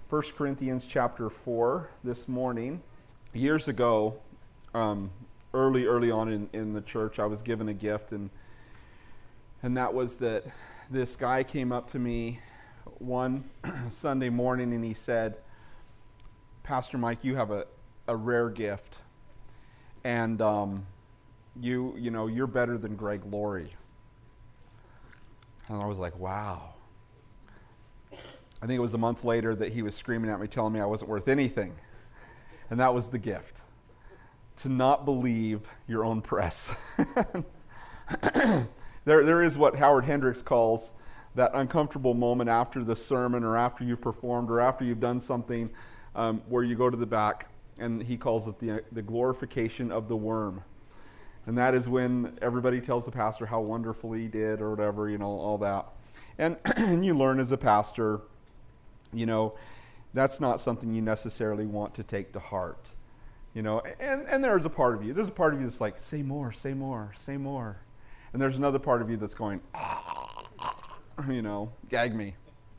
1 Corinthians chapter 4 this morning. Years ago, early on in the church, I was given a gift, and that was that this guy came up to me one Sunday morning and he said, "Pastor Mike, you have a rare gift, and you're better than Greg Laurie." And I was like, wow. I think it was a month later that he was screaming at me, telling me I wasn't worth anything. And that was the gift. To not believe your own press. There is what Howard Hendricks calls that uncomfortable moment after the sermon or after you've performed or after you've done something where you go to the back, and he calls it the glorification of the worm. And that is when everybody tells the pastor how wonderful he did or whatever, all that. And you learn as a pastor, that's not something you necessarily want to take to heart. And there's a part of you. There's a part of you that's like, say more, say more, say more. And there's another part of you that's going, gag me.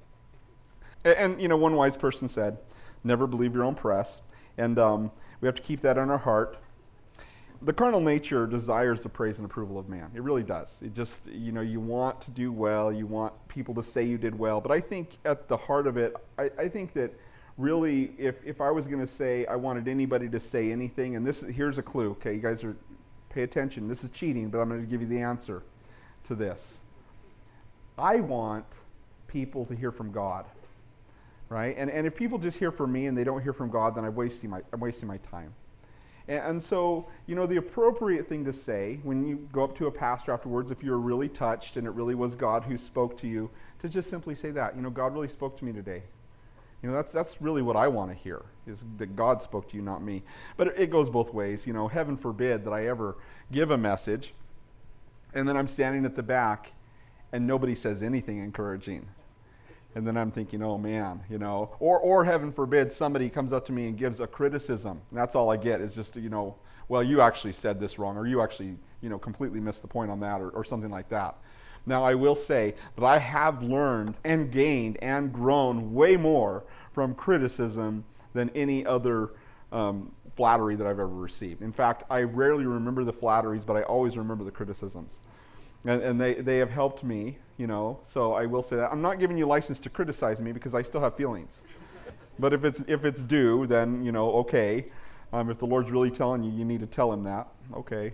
And one wise person said, never believe your own press. And we have to keep that in our heart. The carnal nature desires the praise and approval of man. It really does. It just, you want to do well. You want people to say you did well. But I think at the heart of it, I think that really, if I was going to say I wanted anybody to say anything, and here's a clue, okay? You guys pay attention. This is cheating, but I'm going to give you the answer to this. I want people to hear from God, right? And if people just hear from me and they don't hear from God, then I'm wasting my time. And so, the appropriate thing to say when you go up to a pastor afterwards, if you're really touched and it really was God who spoke to you, to just simply say that, God really spoke to me today. That's really what I want to hear, is that God spoke to you, not me. But it goes both ways. Heaven forbid that I ever give a message and then I'm standing at the back and nobody says anything encouraging. And then I'm thinking, oh man, or heaven forbid somebody comes up to me and gives a criticism. And that's all I get is just, well, you actually said this wrong, or you actually, completely missed the point on that, or something like that. Now, I will say that I have learned and gained and grown way more from criticism than any other flattery that I've ever received. In fact, I rarely remember the flatteries, but I always remember the criticisms. And they have helped me, so I will say that. I'm not giving you license to criticize me because I still have feelings. But if it's due, then, okay. If the Lord's really telling you, you need to tell him that. Okay.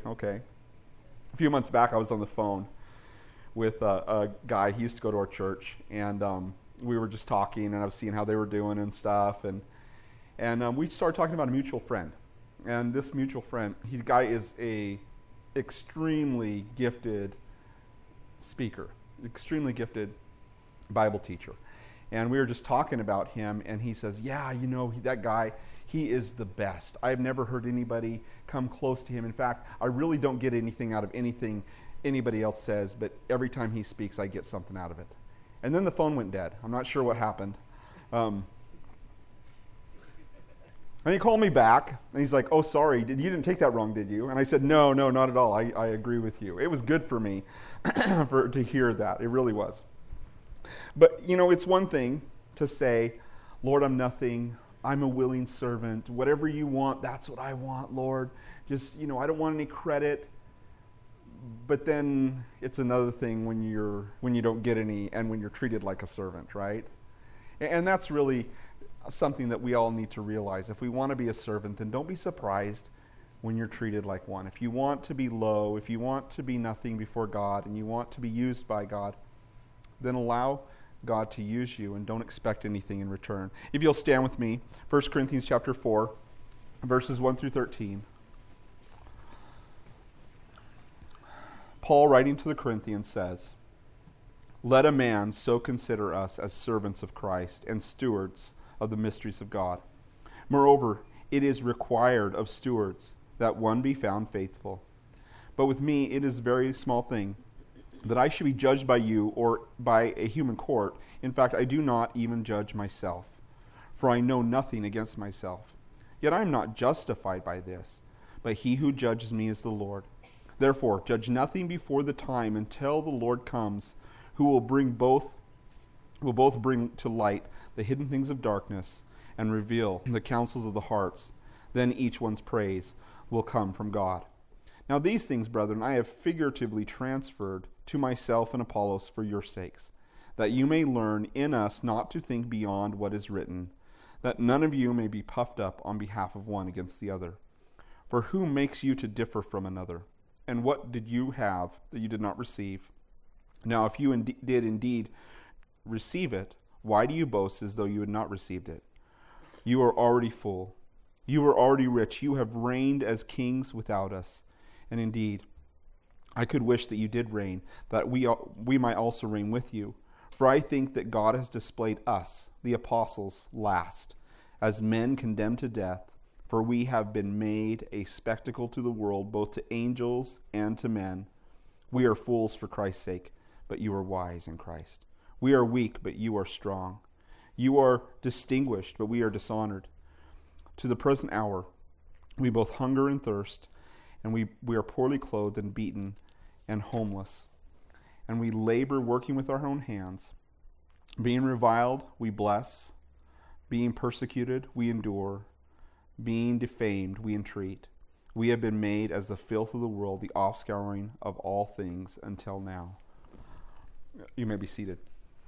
A few months back, I was on the phone with a guy. He used to go to our church, and we were just talking, and I was seeing how they were doing and stuff. And we started talking about a mutual friend. And this mutual friend, his guy is a extremely gifted speaker, extremely gifted Bible teacher. And we were just talking about him, and he says, yeah, that guy, he is the best. I've never heard anybody come close to him. In fact, I really don't get anything out of anything anybody else says, but every time he speaks, I get something out of it. And then the phone went dead. I'm not sure what happened. And he called me back, and he's like, oh, sorry, you didn't take that wrong, did you? And I said, no, not at all. I agree with you. It was good for me to hear that. It really was. But, it's one thing to say, Lord, I'm nothing. I'm a willing servant. Whatever you want, that's what I want, Lord. Just, I don't want any credit. But then it's another thing when you don't get any and when you're treated like a servant, right? And that's really something that we all need to realize. If we want to be a servant, then don't be surprised when you're treated like one. If you want to be low, if you want to be nothing before God, and you want to be used by God, then allow God to use you and don't expect anything in return. If you'll stand with me, 1 Corinthians chapter 4, verses 1 through 13. Paul, writing to the Corinthians, says, "Let a man so consider us as servants of Christ and stewards of the mysteries of God. Moreover, it is required of stewards that one be found faithful. But with me it is a very small thing that I should be judged by you or by a human court. In fact, I do not even judge myself, for I know nothing against myself. Yet I am not justified by this, but he who judges me is the Lord. Therefore, judge nothing before the time until the Lord comes, who will both bring to light the hidden things of darkness and reveal the counsels of the hearts. Then each one's praise will come from God. Now these things, brethren, I have figuratively transferred to myself and Apollos for your sakes, that you may learn in us not to think beyond what is written, that none of you may be puffed up on behalf of one against the other. For who makes you to differ from another? And what did you have that you did not receive? Now if you did indeed receive it, why do you boast as though you had not received it? You are already full. You are already rich. You have reigned as kings without us. And indeed, I could wish that you did reign, that we might also reign with you. For I think that God has displayed us, the apostles, last, as men condemned to death, for we have been made a spectacle to the world, both to angels and to men. We are fools for Christ's sake, but you are wise in Christ. We are weak, but you are strong. You are distinguished, but we are dishonored. To the present hour, we both hunger and thirst, and we are poorly clothed and beaten and homeless. And we labor working with our own hands. Being reviled, we bless. Being persecuted, we endure. Being defamed, we entreat. We have been made as the filth of the world, the offscouring of all things until now. You may be seated.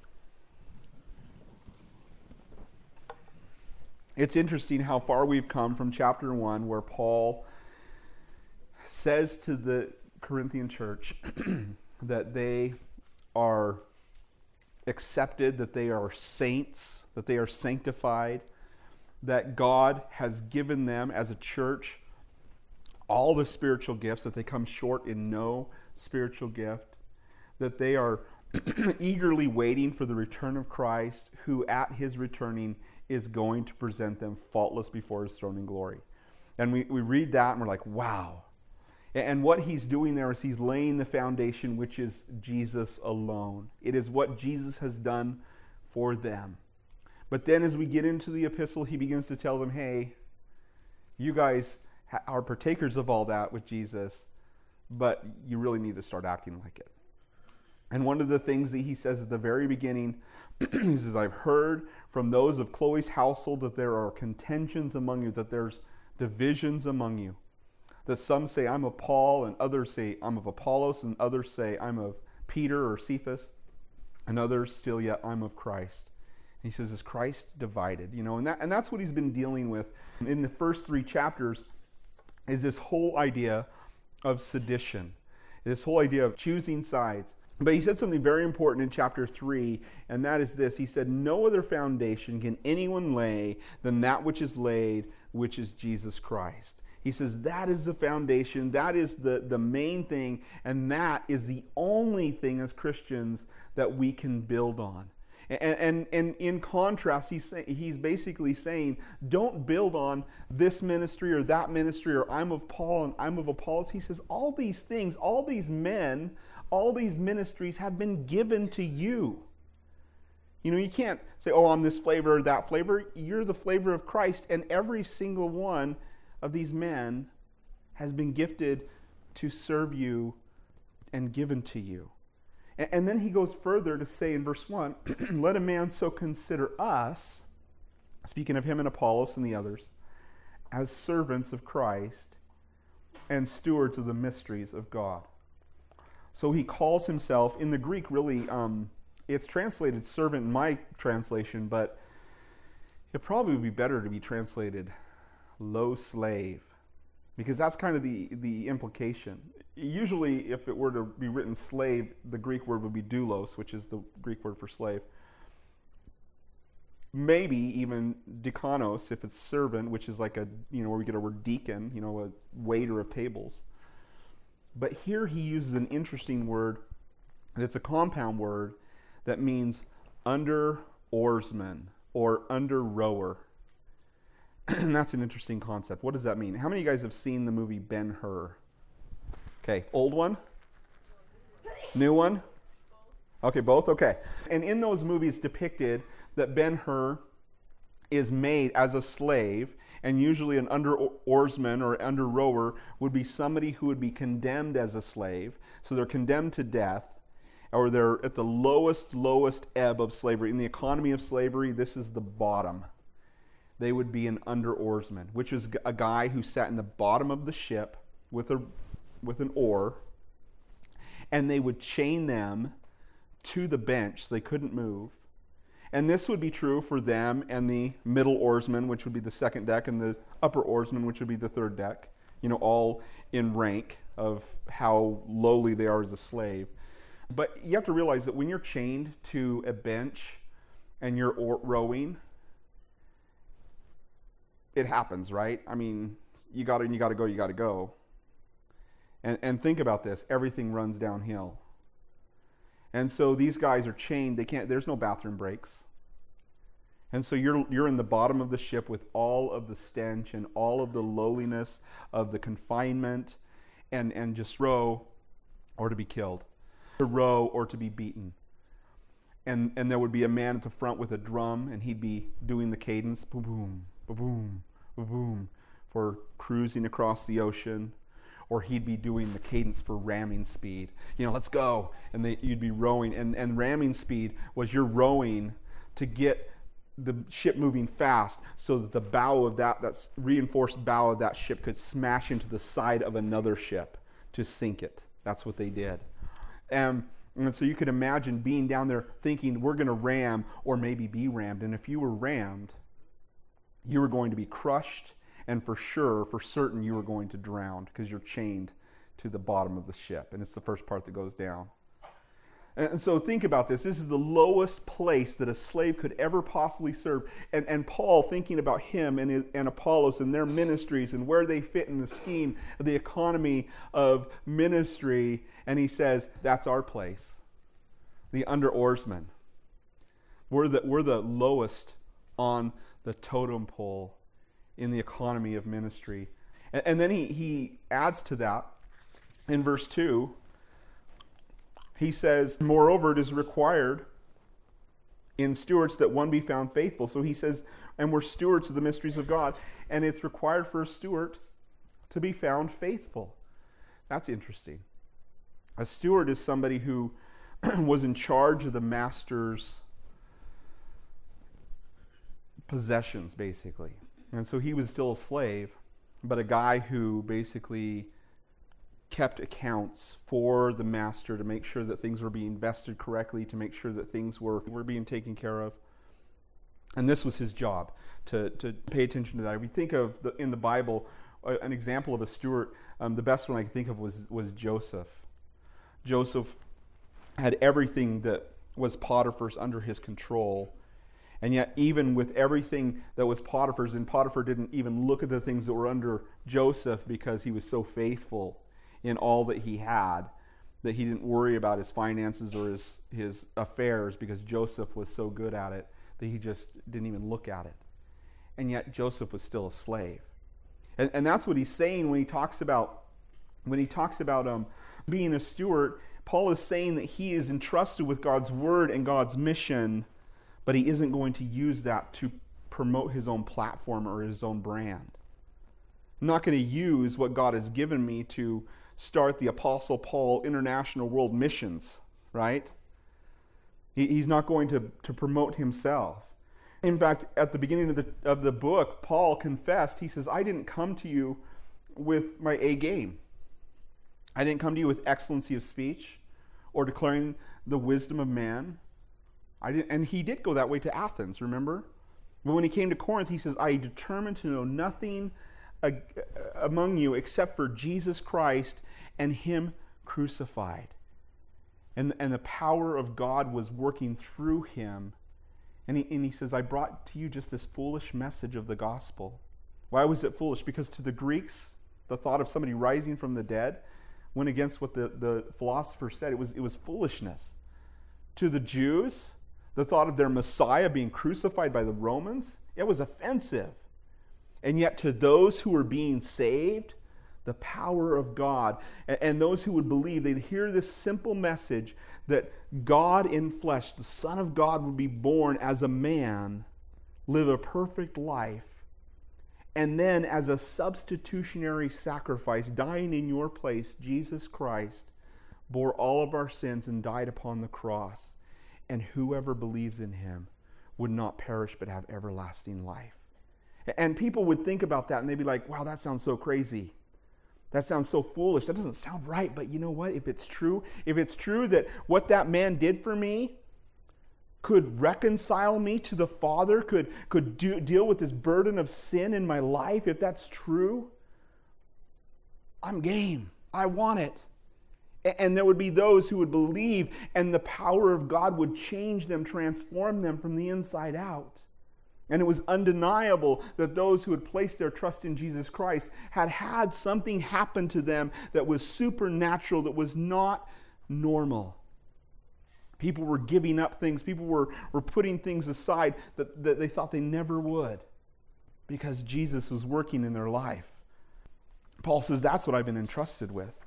It's interesting how far we've come from chapter 1, where Paul says to the Corinthian church that they are accepted, that they are saints, that they are sanctified, that God has given them as a church all the spiritual gifts, that they come short in no spiritual gift, that they are eagerly waiting for the return of Christ, who at his returning is going to present them faultless before his throne in glory. And we read that and we're like, wow. And what he's doing there is he's laying the foundation, which is Jesus alone. It is what Jesus has done for them. But then as we get into the epistle, he begins to tell them, hey, you guys are partakers of all that with Jesus, but you really need to start acting like it. And one of the things that he says at the very beginning, he says, I've heard from those of Chloe's household that there are contentions among you, that there's divisions among you. That some say, I'm of Paul, and others say, I'm of Apollos, and others say, I'm of Peter or Cephas, and others still yet, I'm of Christ. And he says, is Christ divided? You know, and that's what he's been dealing with in the first 3 chapters, is this whole idea of sedition, this whole idea of choosing sides. But he said something very important in chapter 3, and that is this. He said, no other foundation can anyone lay than that which is laid, which is Jesus Christ. He says that is the foundation, that is the main thing, and that is the only thing as Christians that we can build on. And in contrast, he's basically saying, don't build on this ministry or that ministry, or I'm of Paul and I'm of Apollos. He says all these things, all these men, all these ministries have been given to you. You know, you can't say, oh, I'm this flavor or that flavor. You're the flavor of Christ, and every single one of these men has been gifted to serve you and given to you. And then he goes further to say in verse 1, let a man so consider us, speaking of him and Apollos and the others, as servants of Christ and stewards of the mysteries of God. So he calls himself, in the Greek really, it's translated servant in my translation, but it probably would be better to be translated low slave, because that's kind of the implication. Usually, if it were to be written slave, the Greek word would be doulos, which is the Greek word for slave. Maybe even dikanos, if it's servant, which is like where we get our word deacon, a waiter of tables. But here he uses an interesting word. It's a compound word that means under oarsman or under rower. And that's an interesting concept. What does that mean? How many of you guys have seen the movie Ben-Hur? Okay, old one? New one? Okay, both? Okay. And in those movies depicted that Ben-Hur is made as a slave, and usually an under oarsman or under rower would be somebody who would be condemned as a slave. So they're condemned to death, or they're at the lowest ebb of slavery. In the economy of slavery, this is the bottom. they would be an under oarsman, which is a guy who sat in the bottom of the ship with an oar, and they would chain them to the bench so they couldn't move. And this would be true for them and the middle oarsman, which would be the second deck, and the upper oarsman, which would be the third deck, all in rank of how lowly they are as a slave. But you have to realize that when you're chained to a bench and you're rowing, it happens, right? I mean, you got to go. And think about this. Everything runs downhill. And so these guys are chained. There's no bathroom breaks. And so you're in the bottom of the ship with all of the stench and all of the lowliness of the confinement and just row or to be killed. To row or to be beaten. And there would be a man at the front with a drum, and he'd be doing the cadence, boom, boom, boom, for cruising across the ocean. Or he'd be doing the cadence for ramming speed. Let's go. And you'd be rowing. And ramming speed was you're rowing to get the ship moving fast so that the bow of that reinforced bow of that ship could smash into the side of another ship to sink it. That's what they did. And so you could imagine being down there thinking, we're going to ram or maybe be rammed. And if you were rammed, you were going to be crushed. And for certain, you were going to drown because you're chained to the bottom of the ship. And it's the first part that goes down. And so think about this. This is the lowest place that a slave could ever possibly serve. And Paul, thinking about him and Apollos and their ministries and where they fit in the scheme of the economy of ministry, and he says, that's our place. The under oarsmen. We're the lowest on the totem pole in the economy of ministry. And then he adds to that in verse 2. He says, moreover, it is required in stewards that one be found faithful. So he says, and we're stewards of the mysteries of God, and it's required for a steward to be found faithful. That's interesting. A steward is somebody who was in charge of the master's possessions, basically. And so he was still a slave, but a guy who basically kept accounts for the master to make sure that things were being vested correctly, to make sure that things were being taken care of. And this was his job, to pay attention to that. If we think of, in the Bible, an example of a steward, the best one I can think of was Joseph. Joseph had everything that was Potiphar's under his control. And yet, even with everything that was Potiphar's, and Potiphar didn't even look at the things that were under Joseph because he was so faithful in all that he had, that he didn't worry about his finances or his affairs because Joseph was so good at it that he just didn't even look at it. And yet, Joseph was still a slave. And that's what he's saying when he talks about being a steward. Paul is saying that he is entrusted with God's word and God's mission, but he isn't going to use that to promote his own platform or his own brand. I'm not going to use what God has given me to start the Apostle Paul International World Missions, right? He's not going to promote himself. In fact, at the beginning of the book, Paul confessed, he says, I didn't come to you with my A game. I didn't come to you with excellency of speech or declaring the wisdom of man. And he did go that way to Athens, remember? But when he came to Corinth, he says, I determined to know nothing among you except for Jesus Christ and him crucified. And the power of God was working through him. And he says, I brought to you just this foolish message of the gospel. Why was it foolish? Because to the Greeks, the thought of somebody rising from the dead went against what the philosopher said. It was foolishness. To the Jews, the thought of their Messiah being crucified by the Romans, it was offensive. And yet to those who were being saved, the power of God, and those who would believe, they'd hear this simple message that God in flesh, the Son of God, would be born as a man, live a perfect life, and then as a substitutionary sacrifice, dying in your place, Jesus Christ bore all of our sins and died upon the cross. And whoever believes in him would not perish but have everlasting life. And people would think about that and they'd be like, wow, that sounds so crazy. That sounds so foolish. That doesn't sound right. But you know what? If it's true that what that man did for me could reconcile me to the Father, could deal with this burden of sin in my life, if that's true, I'm game. I want it. And there would be those who would believe, and the power of God would change them, transform them from the inside out. And it was undeniable that those who had placed their trust in Jesus Christ had something happen to them that was supernatural, that was not normal. People were giving up things. People were putting things aside that they thought they never would, because Jesus was working in their life. Paul says, that's what I've been entrusted with.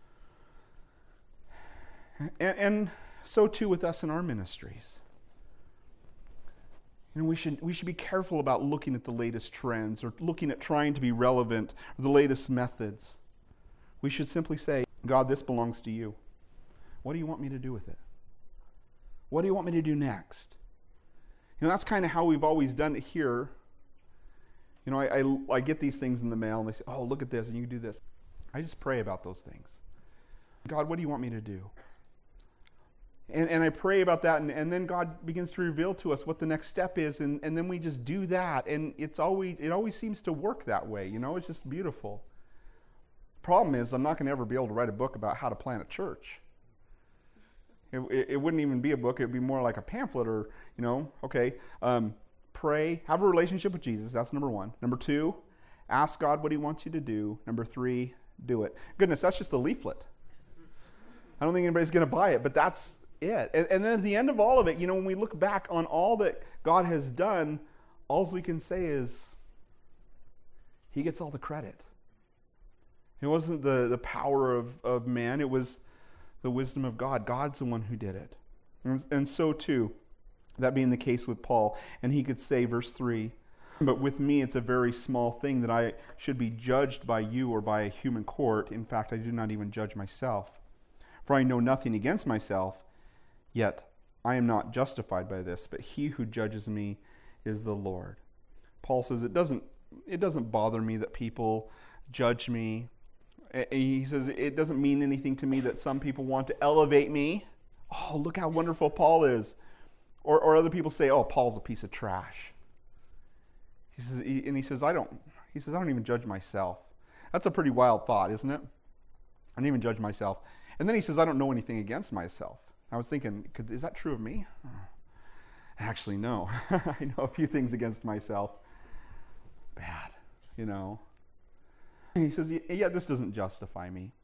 And so too with us in our ministries. You know, we should be careful about looking at the latest trends or looking at trying to be relevant or the latest methods. We should simply say, God, this belongs to you. What do you want me to do with it? What do you want me to do next? You know, that's kind of how we've always done it here. You know, I get these things in the mail and they say, oh, look at this and you do this. I just pray about those things. God, what do you want me to do? And I pray about that, and then God begins to reveal to us what the next step is, and then we just do that, and it always seems to work that way. You know, it's just beautiful. Problem is, I'm not going to ever be able to write a book about how to plant a church. It wouldn't even be a book. It would be more like a pamphlet, or, you know, okay, pray, have a relationship with Jesus. That's number one. Number two, ask God what he wants you to do. Number three, do it. Goodness, that's just a leaflet. I don't think anybody's going to buy it, but that's it. And then at the end of all of it, you know, when we look back on all that God has done, all we can say is he gets all the credit. It wasn't the power of man. It was the wisdom of God. God's the one who did it. And so too, that being the case with Paul. And he could say, verse 3, but with me it's a very small thing that I should be judged by you or by a human court. In fact, I do not even judge myself. For I know nothing against myself, yet I am not justified by this, but he who judges me is the Lord. Paul says it doesn't bother me that people judge me. He says it doesn't mean anything to me that some people want to elevate me. Oh, look how wonderful Paul is. Or other people say, oh, Paul's a piece of trash. He says I don't even judge myself. That's a pretty wild thought, isn't it? I don't even judge myself. And then he says, I don't know anything against myself. I was thinking, is that true of me? Actually, no. I know a few things against myself. Bad, you know. And he says, yeah, this doesn't justify me.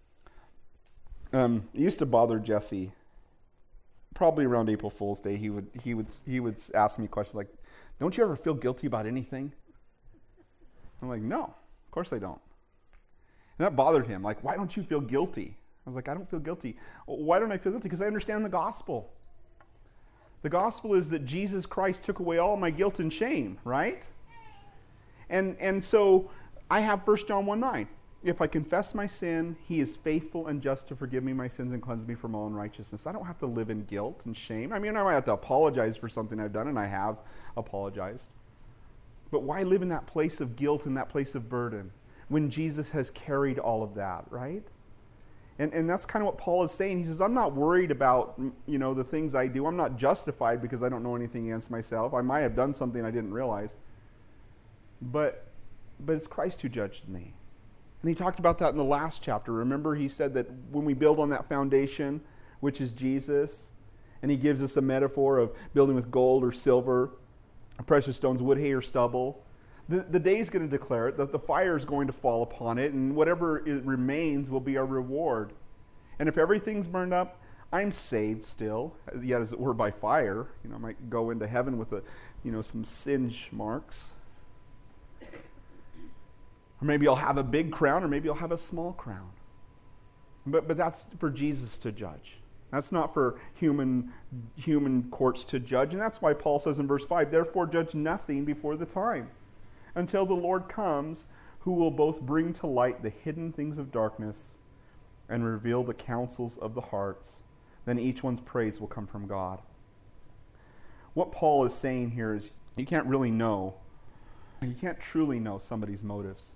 It used to bother Jesse. Probably around April Fool's Day, he would ask me questions like, don't you ever feel guilty about anything? I'm like, no, of course I don't. And that bothered him. Like, why don't you feel guilty? I was like, I don't feel guilty. Why don't I feel guilty? Because I understand the gospel. The gospel is that Jesus Christ took away all my guilt and shame, right? And so I have 1 John 1:9. If I confess my sin, he is faithful and just to forgive me my sins and cleanse me from all unrighteousness. I don't have to live in guilt and shame. I mean, I might have to apologize for something I've done, and I have apologized. But why live in that place of guilt and that place of burden when Jesus has carried all of that, right? And that's kind of what Paul is saying. He says, I'm not worried about, you know, the things I do. I'm not justified because I don't know anything against myself. I might have done something I didn't realize. But it's Christ who judged me. And he talked about that in the last chapter. Remember, he said that when we build on that foundation, which is Jesus, and he gives us a metaphor of building with gold or silver, precious stones, wood, hay, or stubble. The day is going to declare it, that the fire is going to fall upon it, and whatever it remains will be our reward. And if everything's burned up, I'm saved still, yet as it were by fire. You know, I might go into heaven with some singe marks. Or maybe I'll have a big crown, or maybe I'll have a small crown. But that's for Jesus to judge. That's not for human courts to judge. And that's why Paul says in verse 5, therefore judge nothing before the time, until the Lord comes, who will both bring to light the hidden things of darkness and reveal the counsels of the hearts. Then each one's praise will come from God. What Paul is saying here is you can't really know You can't truly know somebody's motives.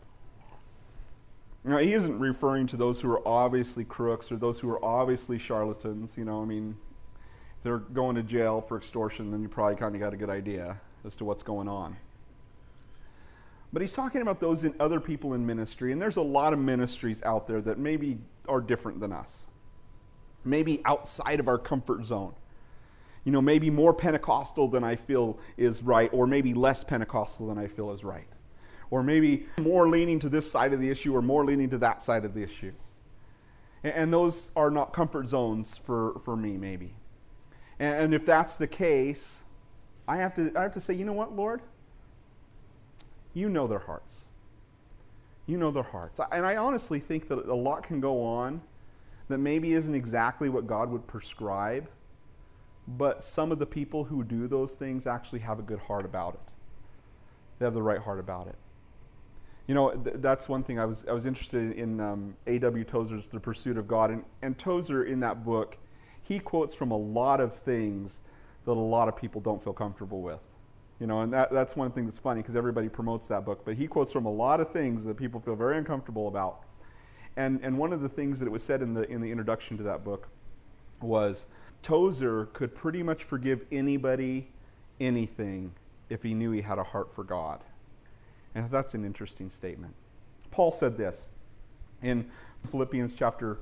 Now, he isn't referring to those who are obviously crooks or those who are obviously charlatans. If they're going to jail for extortion, then you probably kind of got a good idea as to what's going on. But he's talking about those in other people in ministry, and there's a lot of ministries out there that maybe are different than us. Maybe outside of our comfort zone. Maybe more Pentecostal than I feel is right, or maybe less Pentecostal than I feel is right. Or maybe more leaning to this side of the issue or more leaning to that side of the issue. And those are not comfort zones for me, maybe. And if that's the case, I have to say, you know what, Lord? You know their hearts. You know their hearts. And I honestly think that a lot can go on that maybe isn't exactly what God would prescribe, but some of the people who do those things actually have a good heart about it. They have the right heart about it. That's one thing I was interested in A.W. Tozer's The Pursuit of God. And Tozer, in that book, he quotes from a lot of things that a lot of people don't feel comfortable with. And that's one thing that's funny because everybody promotes that book. But he quotes from a lot of things that people feel very uncomfortable about. And one of the things that it was said in the introduction to that book was Tozer could pretty much forgive anybody anything if he knew he had a heart for God. And that's an interesting statement. Paul said this in Philippians chapter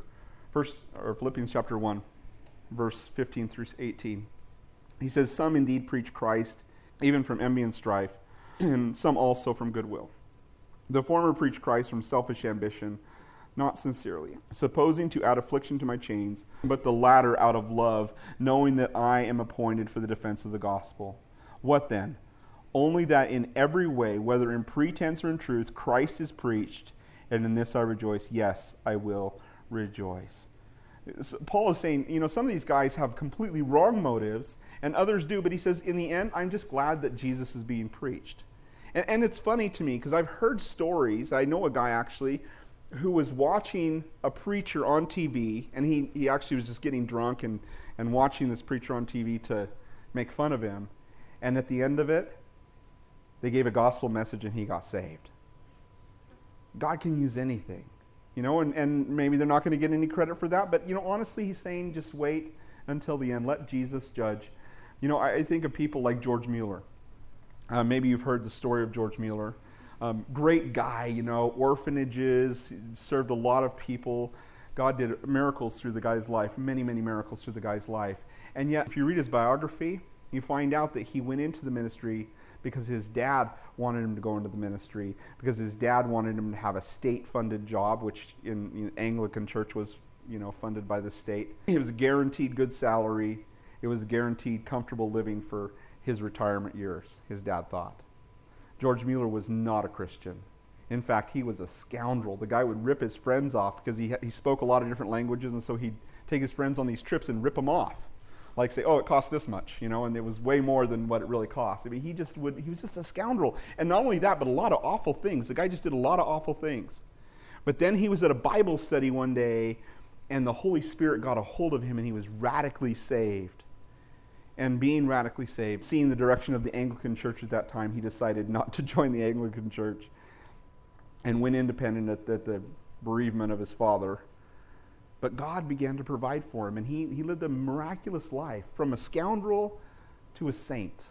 1, verse 15 through 18. He says, "Some indeed preach Christ, even from envy and strife, and some also from goodwill. The former preach Christ from selfish ambition, not sincerely, supposing to add affliction to my chains, but the latter out of love, knowing that I am appointed for the defense of the gospel. What then? Only that in every way, whether in pretense or in truth, Christ is preached, and in this I rejoice. Yes, I will rejoice." So Paul is saying, some of these guys have completely wrong motives, and others do, but he says, in the end, I'm just glad that Jesus is being preached. And it's funny to me, because I've heard stories. I know a guy, actually, who was watching a preacher on TV, and he actually was just getting drunk and watching this preacher on TV to make fun of him. And at the end of it, they gave a gospel message and he got saved. God can use anything, and maybe they're not going to get any credit for that, but, honestly, he's saying just wait until the end. Let Jesus judge. I think of people like George Mueller. Maybe you've heard the story of George Mueller. Great guy, orphanages, served a lot of people. God did miracles through the guy's life, many, many miracles through the guy's life. And yet, if you read his biography, you find out that he went into the ministry because his dad wanted him to go into the ministry, because his dad wanted him to have a state-funded job, which in Anglican church was, funded by the state. It was a guaranteed good salary. It was a guaranteed comfortable living for his retirement years, his dad thought. George Mueller was not a Christian. In fact, he was a scoundrel. The guy would rip his friends off because he spoke a lot of different languages, and so he'd take his friends on these trips and rip them off. Like say, oh, it cost this much, and it was way more than what it really cost. I mean, he was just a scoundrel. And not only that, but a lot of awful things. The guy just did a lot of awful things. But then he was at a Bible study one day, and the Holy Spirit got a hold of him, and he was radically saved. And being radically saved, seeing the direction of the Anglican Church at that time, he decided not to join the Anglican Church and went independent at the bereavement of his father. But God began to provide for him, and he lived a miraculous life, from a scoundrel to a saint.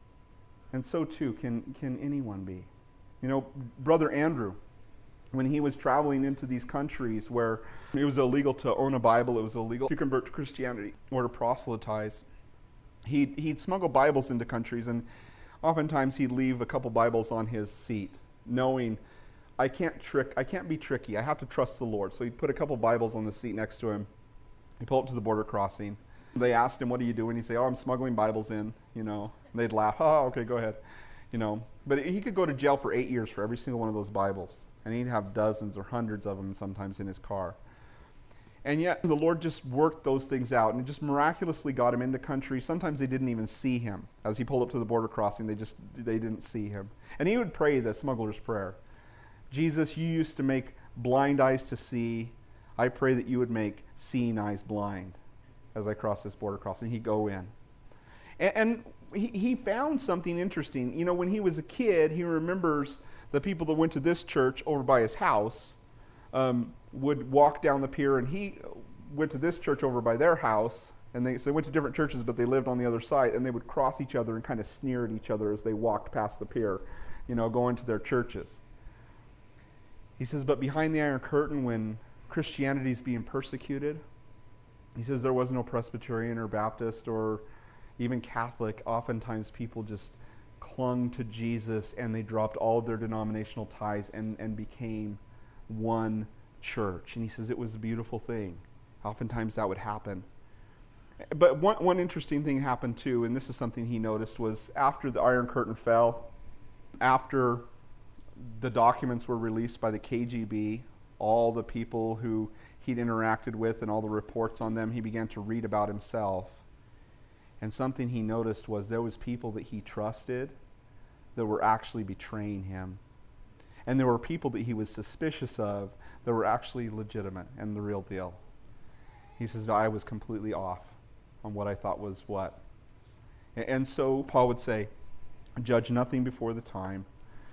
And so too can anyone be. Brother Andrew, when he was traveling into these countries where it was illegal to own a Bible, it was illegal to convert to Christianity or to proselytize, he'd smuggle Bibles into countries, and oftentimes he'd leave a couple Bibles on his seat, knowing I can't be tricky. I have to trust the Lord. So he'd put a couple Bibles on the seat next to him. He pulled up to the border crossing. They asked him, "What are you doing?" He'd say, "Oh, I'm smuggling Bibles in." And they'd laugh. "Oh, okay, go ahead." But he could go to jail for 8 years for every single one of those Bibles, and he'd have dozens or hundreds of them sometimes in his car. And yet the Lord just worked those things out and just miraculously got him into countries. Sometimes they didn't even see him. As he pulled up to the border crossing, they didn't see him. And he would pray the smuggler's prayer. Jesus, you used to make blind eyes to see. I pray that you would make seeing eyes blind as I cross this border crossing. He'd go in. And he found something interesting. You know, when he was a kid, he remembers the people that went to this church over by his house would walk down the pier, and he went to this church over by their house, and so they went to different churches, but they lived on the other side, and they would cross each other and kind of sneer at each other as they walked past the pier, you know, going to their churches. He says, but behind the Iron Curtain, when Christianity is being persecuted, he says there was no Presbyterian or Baptist or even Catholic. Oftentimes people just clung to Jesus, and they dropped all of their denominational ties and became one church. And he says it was a beautiful thing. Oftentimes that would happen. But one interesting thing happened too, and this is something he noticed, was after the Iron Curtain fell, after the documents were released by the KGB, all the people who he'd interacted with and all the reports on them, he began to read about himself. And something he noticed was there was people that he trusted that were actually betraying him. And there were people that he was suspicious of that were actually legitimate and the real deal. He says, I was completely off on what I thought was what. And so Paul would say, judge nothing before the time.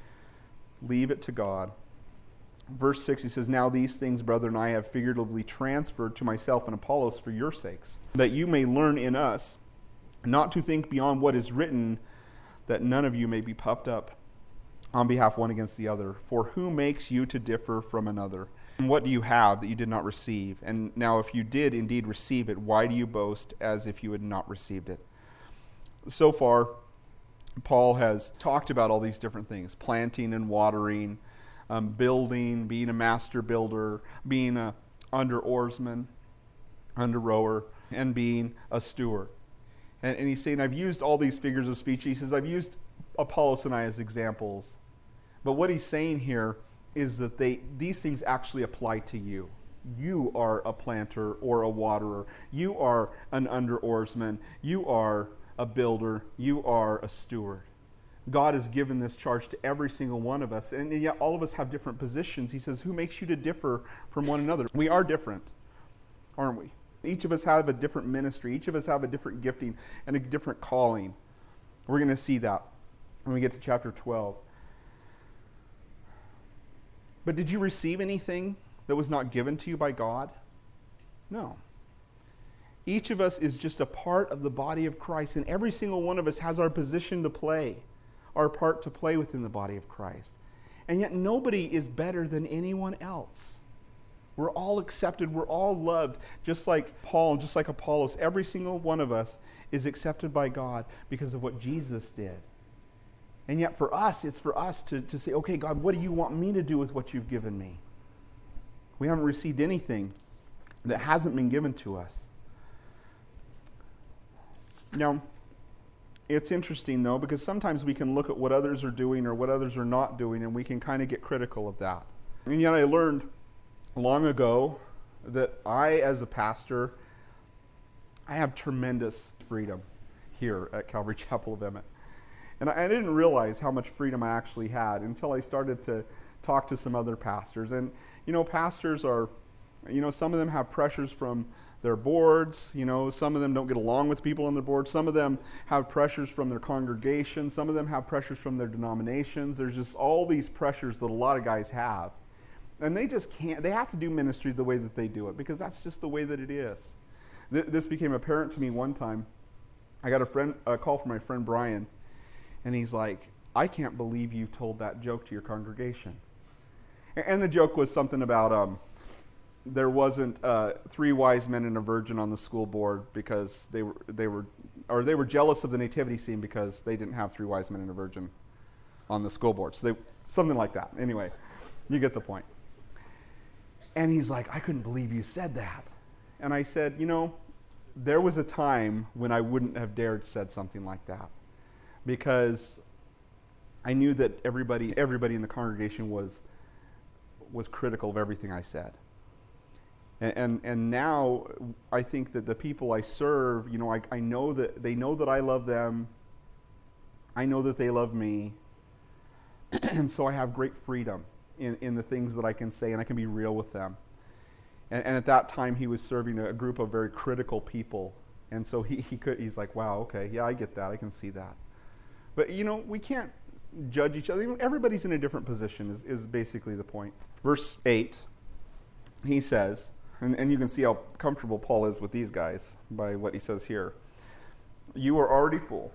Leave it to God. Verse 6, he says, now these things, brethren, I have figuratively transferred to myself and Apollos for your sakes, that you may learn in us not to think beyond what is written, that none of you may be puffed up on behalf one against the other. For who makes you to differ from another? And what do you have that you did not receive? And now if you did indeed receive it, why do you boast as if you had not received it? So far, Paul has talked about all these different things: planting and watering, building, being a master builder, being a under oarsman, under rower, and being a steward. And he's saying, I've used all these figures of speech. He says, I've used Apollos and I as examples. But what he's saying here is that these things actually apply to you. You are a planter or a waterer. You are an under oarsman. You are a builder. You are a steward. God has given this charge to every single one of us. And yet all of us have different positions. He says, who makes you to differ from one another? We are different, aren't we? Each of us have a different ministry. Each of us have a different gifting and a different calling. We're going to see that when we get to chapter 12. But did you receive anything that was not given to you by God? No. Each of us is just a part of the body of Christ, and every single one of us has our position to play, our part to play within the body of Christ. And yet nobody is better than anyone else. We're all accepted. We're all loved. Just like Paul, just like Apollos, every single one of us is accepted by God because of what Jesus did. And yet for us, it's for us to say, okay, God, what do you want me to do with what you've given me? We haven't received anything that hasn't been given to us. Now, it's interesting, though, because sometimes we can look at what others are doing or what others are not doing, and we can kind of get critical of that. And yet I learned long ago that I, as a pastor, I have tremendous freedom here at Calvary Chapel of Emmett. And I didn't realize how much freedom I actually had until I started to talk to some other pastors. And, pastors are, some of them have pressures from their boards. Some of them don't get along with people on their board. Some of them have pressures from their congregation. Some of them have pressures from their denominations. There's just all these pressures that a lot of guys have. And they just can't, they have to do ministry the way that they do it, because that's just the way that it is. This became apparent to me one time. I got a call from my friend Brian, and he's like, I can't believe you told that joke to your congregation. And the joke was something about there wasn't 3 wise men and a virgin on the school board because they were jealous of the nativity scene because they didn't have 3 wise men and a virgin on the school board. So something like that. Anyway, you get the point. And he's like, I couldn't believe you said that. And I said, there was a time when I wouldn't have dared said something like that, because I knew that everybody in the congregation was critical of everything I said. And now I think that the people I serve, I know that they know that I love them. I know that they love me. And so I have great freedom in the things that I can say, and I can be real with them. And at that time, he was serving a group of very critical people And so he's like, wow, okay, yeah, I get that. I can see that. But, we can't judge each other. Everybody's in a different position is basically the point. Verse 8, he says, and you can see how comfortable Paul is with these guys by what he says here. You are already full.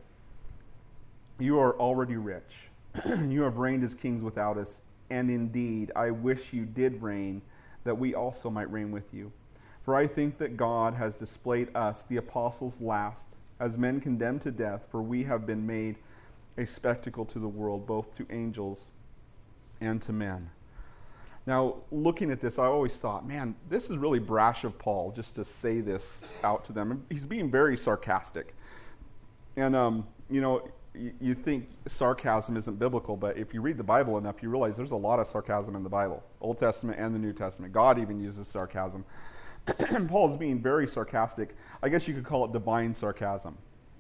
You are already rich. You have reigned as kings without us. And indeed, I wish you did reign, that we also might reign with you. For I think that God has displayed us, the apostles, last, as men condemned to death, for we have been made a spectacle to the world, both to angels and to men. Now, looking at this, I always thought, man, this is really brash of Paul just to say this out to them. He's being very sarcastic. And, you think sarcasm isn't biblical, but if you read the Bible enough, you realize there's a lot of sarcasm in the Bible, Old Testament and the New Testament. God even uses sarcasm. Paul is being very sarcastic. I guess you could call it divine sarcasm.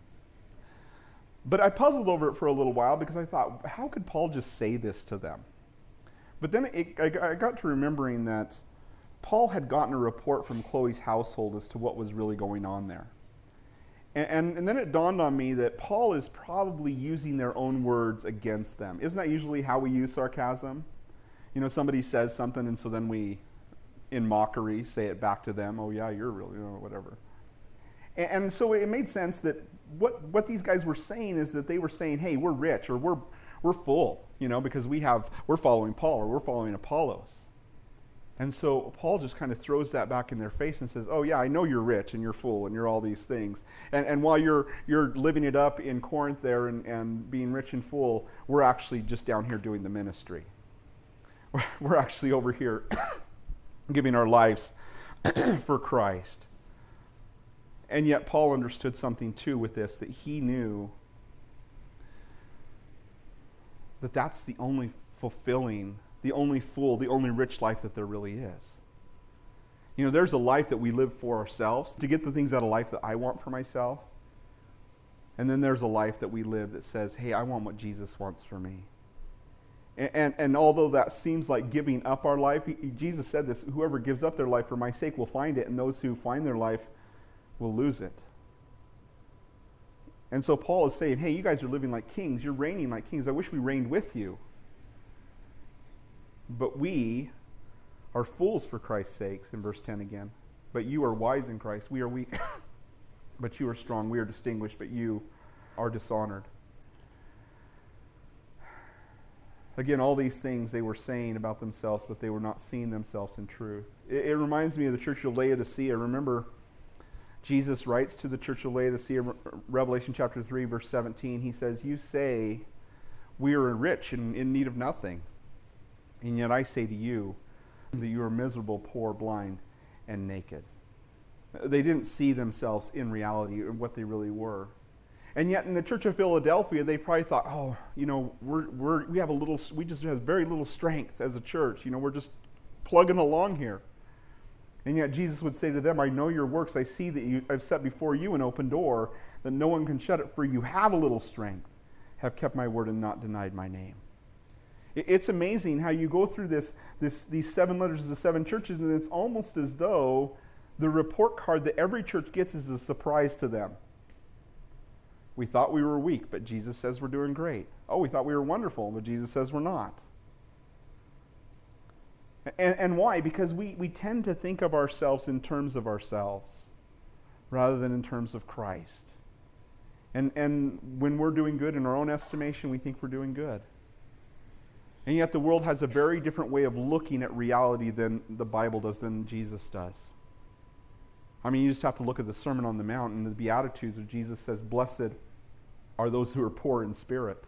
But I puzzled over it for a little while because I thought, how could Paul just say this to them? But then I got to remembering that Paul had gotten a report from Chloe's household as to what was really going on there. And then it dawned on me that Paul is probably using their own words against them. Isn't that usually how we use sarcasm? Somebody says something, and so then we, in mockery, say it back to them. Oh, yeah, you're real, whatever. And so it made sense that what these guys were saying is that they were saying, hey, we're rich, or we're full, because we're following Paul, or we're following Apollos. And so Paul just kind of throws that back in their face and says, oh yeah, I know you're rich and you're full and you're all these things. And while you're living it up in Corinth there and being rich and full, we're actually just down here doing the ministry. We're actually over here giving our lives for Christ. And yet Paul understood something too with this, that he knew that that's the only fulfilling, the only full, the only rich life that there really is. There's a life that we live for ourselves, to get the things out of life that I want for myself. And then there's a life that we live that says, hey, I want what Jesus wants for me. And although that seems like giving up our life, Jesus said this, whoever gives up their life for my sake will find it, and those who find their life will lose it. And so Paul is saying, hey, you guys are living like kings. You're reigning like kings. I wish we reigned with you. But we are fools for Christ's sakes, in verse 10 again. But you are wise in Christ. We are weak, but you are strong. We are distinguished, but you are dishonored. Again, all these things they were saying about themselves, but they were not seeing themselves in truth. It reminds me of the church of Laodicea. Remember, Jesus writes to the church of Laodicea, Revelation chapter 3, verse 17. He says, you say, we are rich and in need of nothing. And yet I say to you that you are miserable, poor, blind, and naked. They didn't see themselves in reality or what they really were. And yet in the church of Philadelphia, they probably thought, oh, we just have very little strength as a church. We're just plugging along here. And yet Jesus would say to them, I know your works. I see that I've set before you an open door, that no one can shut it, for you have a little strength, have kept my word and not denied my name. It's amazing how you go through these 7 letters to the 7 churches, and it's almost as though the report card that every church gets is a surprise to them. We thought we were weak, but Jesus says we're doing great. Oh, we thought we were wonderful, but Jesus says we're not. And why? Because we tend to think of ourselves in terms of ourselves rather than in terms of Christ. And when we're doing good in our own estimation, we think we're doing good. And yet the world has a very different way of looking at reality than the Bible does, than Jesus does. I mean, you just have to look at the Sermon on the Mount and the Beatitudes where Jesus says, blessed are those who are poor in spirit.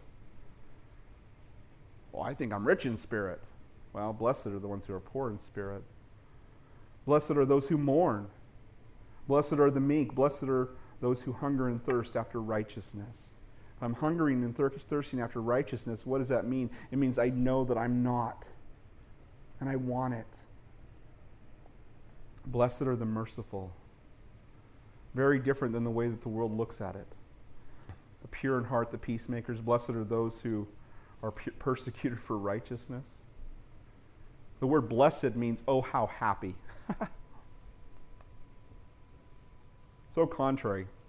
Well, I think I'm rich in spirit. Well, blessed are the ones who are poor in spirit. Blessed are those who mourn. Blessed are the meek. Blessed are those who hunger and thirst after righteousness. If I'm hungering and thirsting after righteousness, what does that mean? It means I know that I'm not, and I want it. Blessed are the merciful. Very different than the way that the world looks at it. The pure in heart, the peacemakers. Blessed are those who are persecuted for righteousness. The word blessed means, oh, how happy. So contrary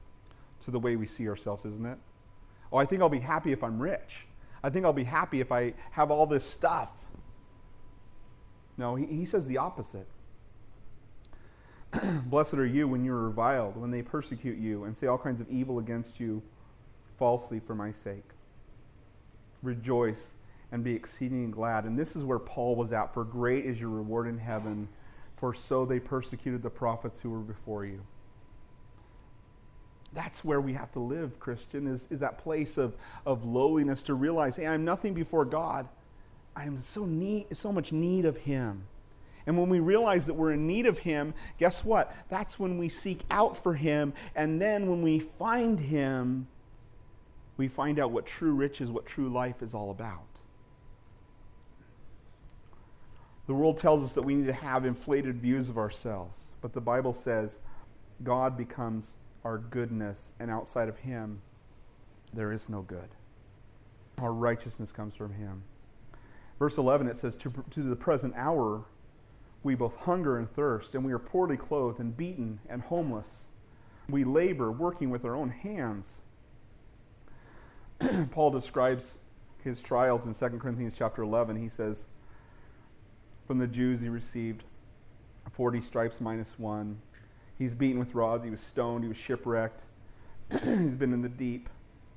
to the way we see ourselves, isn't it? Oh, I think I'll be happy if I'm rich. I think I'll be happy if I have all this stuff. No, he says the opposite. Blessed are you when you are reviled, when they persecute you and say all kinds of evil against you falsely for my sake. Rejoice and be exceeding glad. And this is where Paul was at. For great is your reward in heaven, for so they persecuted the prophets who were before you. That's where we have to live, Christian, is that place of lowliness, to realize, hey, I'm nothing before God. I am so much need of Him. And when we realize that we're in need of Him, guess what? That's when we seek out for Him. And then when we find Him, we find out what true riches, what true life is all about. The world tells us that we need to have inflated views of ourselves. But the Bible says God becomes our goodness, and outside of Him, there is no good. Our righteousness comes from Him. Verse 11, it says, to the present hour, we both hunger and thirst, and we are poorly clothed and beaten and homeless. We labor, working with our own hands. Paul describes his trials in 2 Corinthians chapter 11. He says, from the Jews he received 40 stripes minus one. He's beaten with rods, he was stoned, he was shipwrecked. He's been in the deep,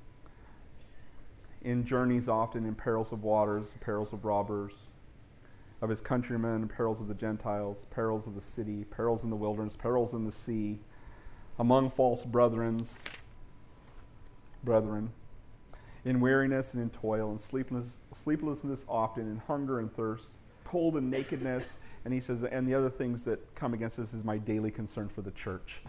in journeys often, in perils of waters, perils of robbers, of his countrymen, perils of the Gentiles, perils of the city, perils in the wilderness, perils in the sea, among false brethren, in weariness and in toil, and sleeplessness often, in hunger and thirst, cold and nakedness. And he says, and the other things that come against us is my daily concern for the church.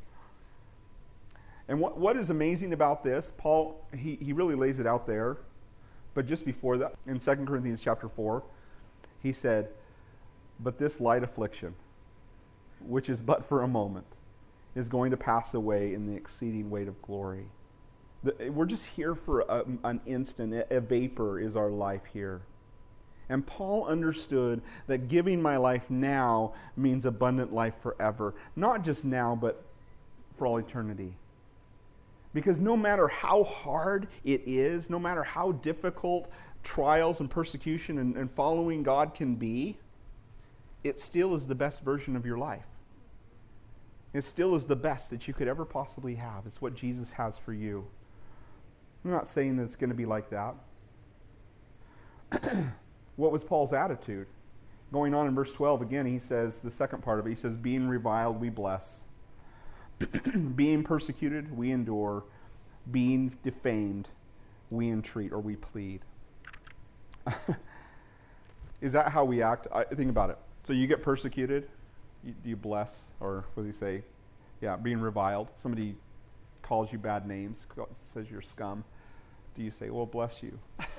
And what is amazing about this, Paul, he really lays it out there. But just before that, in 2 Corinthians chapter 4, he said, but this light affliction, which is but for a moment, is going to pass away in the exceeding weight of glory. We're just here for an instant. A vapor is our life here. And Paul understood that giving my life now means abundant life forever. Not just now, but for all eternity. Because no matter how hard it is, no matter how difficult trials and persecution and following God can be, it still is the best version of your life. It still is the best that you could ever possibly have. It's what Jesus has for you. I'm not saying that it's going to be like that. What was Paul's attitude? Going on in verse 12 again, he says, the second part of it, he says, being reviled, we bless. Being persecuted, we endure. Being defamed, we entreat, or we plead. Is that how we act? Think about it. So you get persecuted, you bless, or what do you say? Yeah, being reviled. Somebody calls you bad names, says you're scum. Do you say, well, bless you?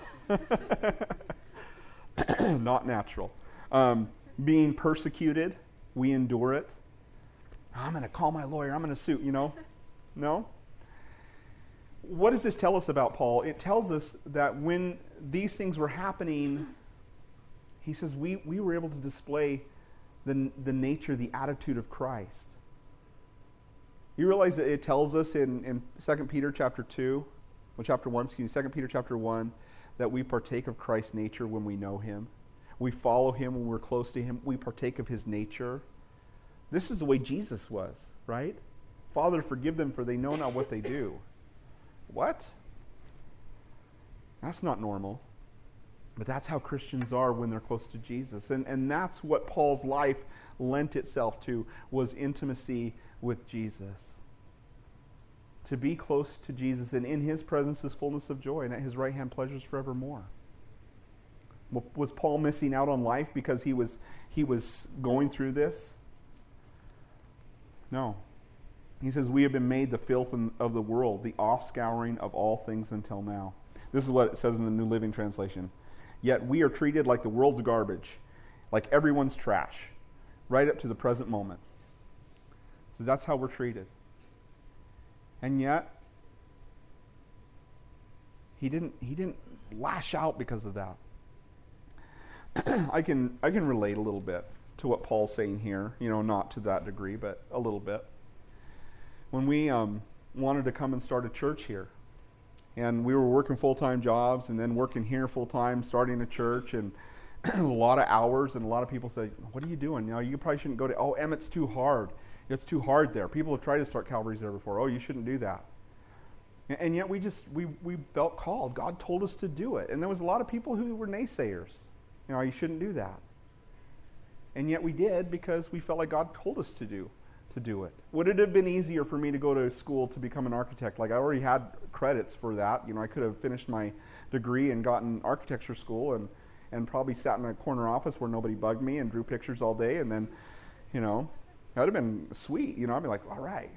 Not natural. Being persecuted, we endure it. I'm going to call my lawyer. I'm going to sue, No? What does this tell us about Paul? It tells us that when these things were happening, he says we were able to display the nature, the attitude of Christ. You realize that it tells us in 2 Peter chapter 2, well, chapter 1, 2 Peter chapter 1, that we partake of Christ's nature when we know Him. We follow Him when we're close to Him. We partake of His nature. This is the way Jesus was, right? Father, forgive them, for they know not what they do. What? That's not normal. But that's how Christians are when they're close to Jesus. And that's what Paul's life lent itself to, was intimacy with Jesus. To be close to Jesus, and in His presence is fullness of joy, and at His right hand pleasures forevermore. Was Paul missing out on life because he was going through this? No. He says, we have been made the filth of the world, the offscouring of all things until now. This is what it says in the New Living Translation. Yet we are treated like the world's garbage, like everyone's trash, right up to the present moment. So that's how we're treated. And yet, he didn't lash out because of that. I can relate a little bit to what Paul's saying here. Not to that degree, but a little bit. When we wanted to come and start a church here. And we were working full-time jobs and then working here full-time, starting a church, and a lot of hours. And a lot of people say, what are you doing? You probably shouldn't go to, Emmett's too hard. It's too hard there. People have tried to start Calvary's there before. Oh, you shouldn't do that. And yet we felt called. God told us to do it. And there was a lot of people who were naysayers. You shouldn't do that. And yet we did because we felt like God told us to do it. Would it have been easier for me to go to school to become an architect? Like, I already had credits for that. I could have finished my degree and gotten architecture school and probably sat in a corner office where nobody bugged me and drew pictures all day. And then, that would have been sweet. I'd be like, all right,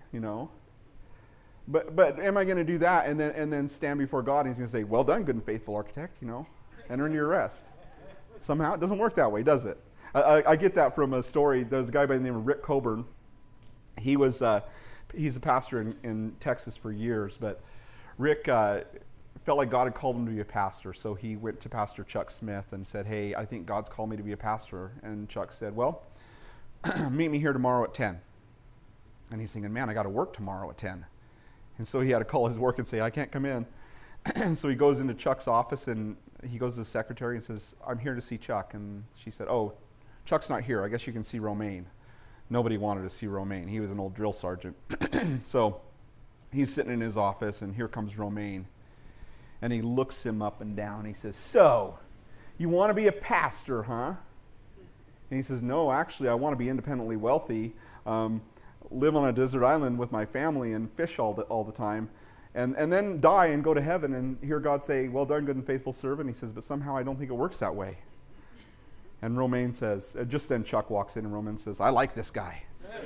But am I going to do that and then stand before God and he's going to say, well done, good and faithful architect, enter into your rest? Somehow it doesn't work that way, does it? I get that from a story. There's a guy by the name of Rick Coburn. He's a pastor in Texas for years, but Rick felt like God had called him to be a pastor, so he went to Pastor Chuck Smith and said, hey, I think God's called me to be a pastor. And Chuck said, well, meet me here tomorrow at 10. And he's thinking, man, I got to work tomorrow at 10. And so he had to call his work and say, I can't come in. And so he goes into Chuck's office and he goes to the secretary and says, I'm here to see Chuck. And she said, oh, Chuck's not here. I guess you can see Romaine. Nobody wanted to see Romaine. He was an old drill sergeant. So he's sitting in his office, and here comes Romaine. And he looks him up and down. He says, so, you want to be a pastor, huh? And he says, no, actually, I want to be independently wealthy, live on a desert island with my family and fish all the time, and then die and go to heaven and hear God say, well done, good and faithful servant. He says, but somehow I don't think it works that way. And Romaine says, just then Chuck walks in and Romaine says, I like this guy.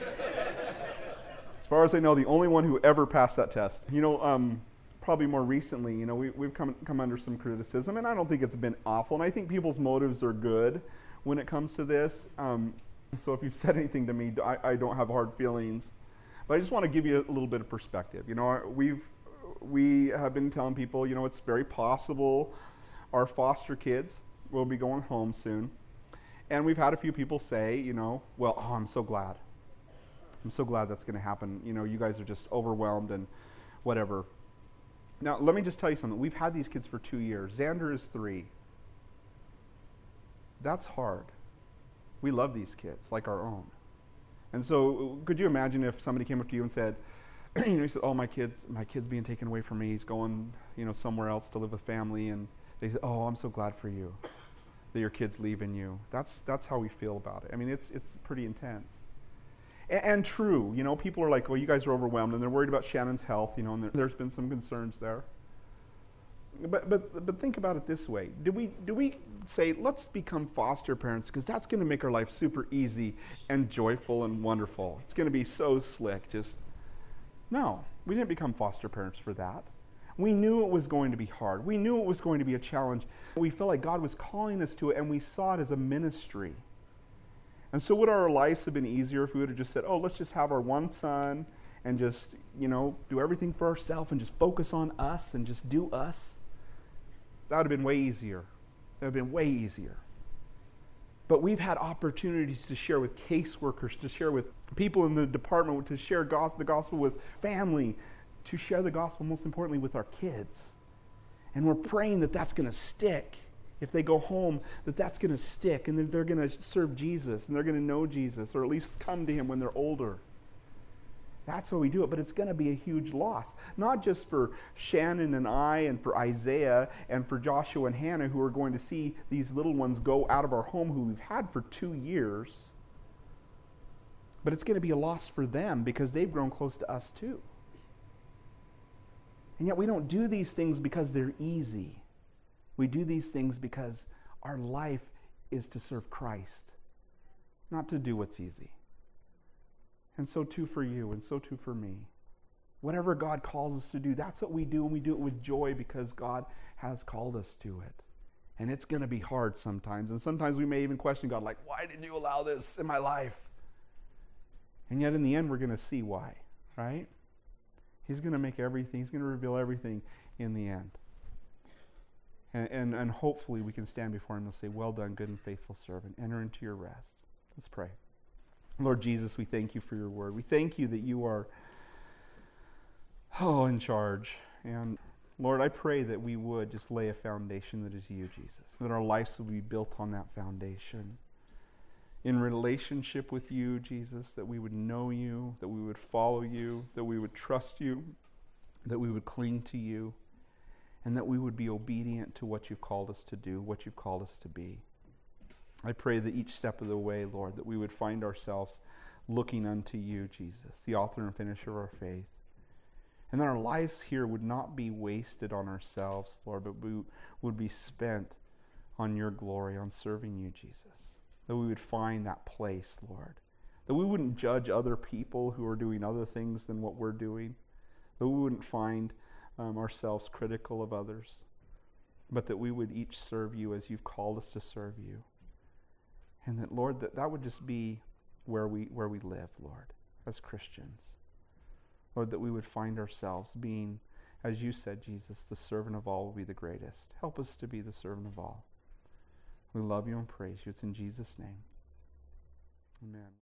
As far as I know, the only one who ever passed that test. Probably more recently, we've come under some criticism, and I don't think it's been awful. And I think people's motives are good when it comes to this. So if you've said anything to me, I don't have hard feelings. But I just want to give you a little bit of perspective. We have been telling people, it's very possible our foster kids will be going home soon. And we've had a few people say, I'm so glad. I'm so glad that's going to happen. You guys are just overwhelmed and whatever. Now, let me just tell you something. We've had these kids for 2 years. Xander is 3. That's hard. We love these kids like our own. And so could you imagine if somebody came up to you and said, he said, my kid's being taken away from me. He's going, somewhere else to live with family. And they said, I'm so glad for you that your kid's leaving you. That's how we feel about it. I mean, it's pretty intense. And true, people are like, well, you guys are overwhelmed, and they're worried about Shannon's health, and there's been some concerns there. But think about it this way. Do we say, let's become foster parents because that's going to make our life super easy and joyful and wonderful. It's going to be so slick. No, we didn't become foster parents for that. We knew it was going to be hard. We knew it was going to be a challenge. We felt like God was calling us to it, and we saw it as a ministry. And so would our lives have been easier if we would have just said, let's just have our one son and just, do everything for ourselves and just focus on us and just do us? That would have been way easier. That would have been way easier. But we've had opportunities to share with caseworkers, to share with people in the department, to share the gospel with family, to share the gospel, most importantly, with our kids. And we're praying that that's going to stick. If they go home, that's going to stick, and they're going to serve Jesus, and they're going to know Jesus, or at least come to him when they're older. That's why we do it, but it's going to be a huge loss. Not just for Shannon and I, and for Isaiah, and for Joshua and Hannah, who are going to see these little ones go out of our home who we've had for 2 years, but it's going to be a loss for them because they've grown close to us too. And yet we don't do these things because they're easy. We do these things because our life is to serve Christ, not to do what's easy. And so too for you, and so too for me. Whatever God calls us to do, that's what we do, and we do it with joy because God has called us to it. And it's going to be hard sometimes, and sometimes we may even question God, like, why did you allow this in my life? And yet in the end, we're going to see why, right? He's going to make everything, he's going to reveal everything in the end. And hopefully we can stand before him and say, well done, good and faithful servant. Enter into your rest. Let's pray. Lord Jesus, we thank you for your word. We thank you that you are in charge. And Lord, I pray that we would just lay a foundation that is you, Jesus, that our lives will be built on that foundation. In relationship with you, Jesus, that we would know you, that we would follow you, that we would trust you, that we would cling to you, and that we would be obedient to what you've called us to do, what you've called us to be. I pray that each step of the way, Lord, that we would find ourselves looking unto you, Jesus, the author and finisher of our faith. And that our lives here would not be wasted on ourselves, Lord, but we would be spent on your glory, on serving you, Jesus. That we would find that place, Lord. That we wouldn't judge other people who are doing other things than what we're doing. That we wouldn't find ourselves critical of others. But that we would each serve you as you've called us to serve you. And that, Lord, that would just be where we live, Lord, as Christians. Lord, that we would find ourselves being, as you said, Jesus, the servant of all will be the greatest. Help us to be the servant of all. We love you and praise you. It's in Jesus' name. Amen.